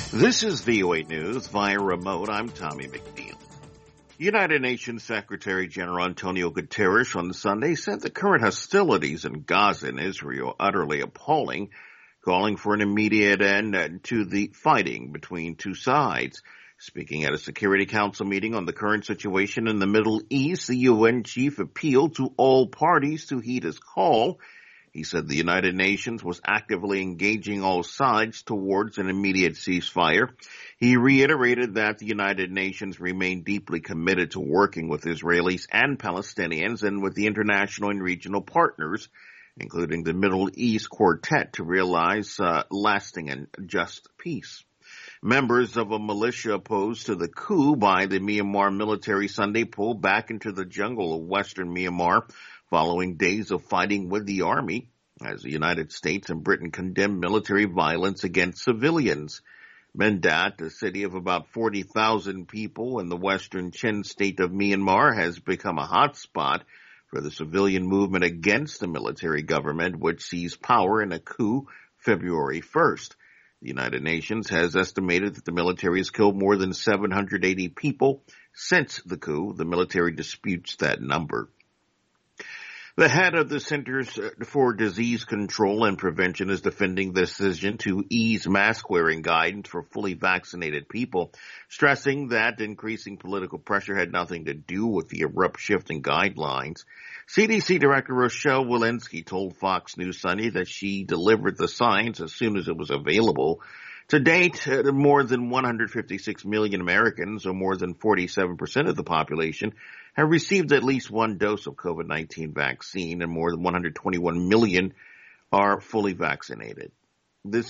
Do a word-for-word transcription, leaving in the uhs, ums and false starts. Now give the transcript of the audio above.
This is V O A News via remote. I'm Tommy McNeil. United Nations Secretary General Antonio Guterres on Sunday said the current hostilities in Gaza and Israel are utterly appalling, calling for an immediate end to the fighting between two sides. Speaking at a Security Council meeting on the current situation in the Middle East, the U N chief appealed to all parties to heed his call. He said the United Nations was actively engaging all sides towards an immediate ceasefire. He reiterated that the United Nations remain deeply committed to working with Israelis and Palestinians and with the international and regional partners, including the Middle East Quartet, to realize uh, lasting and just peace. Members of a militia opposed to the coup by the Myanmar military Sunday pulled back into the jungle of western Myanmar following days of fighting with the army, as the United States and Britain condemned military violence against civilians. Mendat, a city of about forty thousand people in the western Chin state of Myanmar, has become a hotspot for the civilian movement against the military government, which seized power in a coup February first. The United Nations has estimated that the military has killed more than seven hundred eighty people since the coup. The military disputes that number. The head of the Centers for Disease Control and Prevention is defending the decision to ease mask-wearing guidance for fully vaccinated people, stressing that increasing political pressure had nothing to do with the abrupt shift in guidelines. C D C Director Rochelle Walensky told Fox News Sunday that she delivered the science as soon as it was available. To date, more than one hundred fifty-six million Americans, or more than forty-seven percent of the population, have received at least one dose of COVID nineteen vaccine, and more than one hundred twenty-one million are fully vaccinated. This